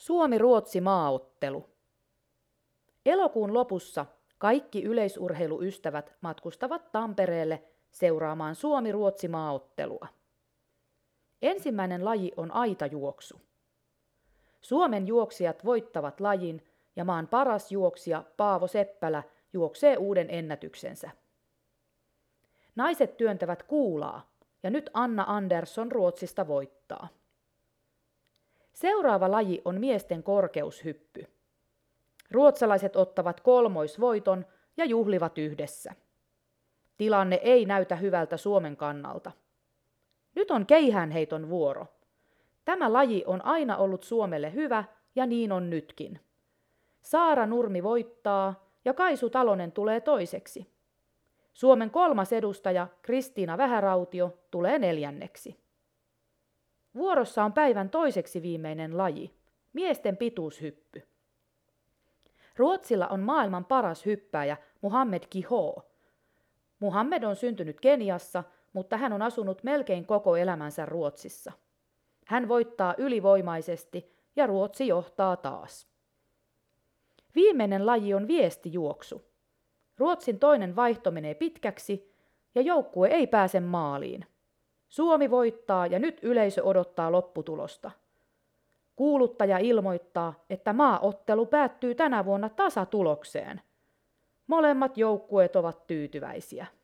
Suomi-Ruotsi-maaottelu. Elokuun lopussa kaikki yleisurheiluystävät matkustavat Tampereelle seuraamaan Suomi-Ruotsi-maaottelua. Ensimmäinen laji on aitajuoksu. Suomen juoksijat voittavat lajin ja maan paras juoksija Paavo Seppälä juoksee uuden ennätyksensä. Naiset työntävät kuulaa ja nyt Anna Andersson Ruotsista voittaa. Seuraava laji on miesten korkeushyppy. Ruotsalaiset ottavat kolmoisvoiton ja juhlivat yhdessä. Tilanne ei näytä hyvältä Suomen kannalta. Nyt on keihäänheiton vuoro. Tämä laji on aina ollut Suomelle hyvä ja niin on nytkin. Saara Nurmi voittaa ja Kaisu Talonen tulee toiseksi. Suomen kolmas edustaja Kristiina Vähärautio tulee neljänneksi. Vuorossa on päivän toiseksi viimeinen laji, miesten pituushyppy. Ruotsilla on maailman paras hyppääjä Muhammed Kiho. Muhammed on syntynyt Keniassa, mutta hän on asunut melkein koko elämänsä Ruotsissa. Hän voittaa ylivoimaisesti ja Ruotsi johtaa taas. Viimeinen laji on viestijuoksu. Ruotsin toinen vaihto menee pitkäksi ja joukkue ei pääse maaliin. Suomi voittaa ja nyt yleisö odottaa lopputulosta. Kuuluttaja ilmoittaa, että maaottelu päättyy tänä vuonna tasatulokseen. Molemmat joukkueet ovat tyytyväisiä.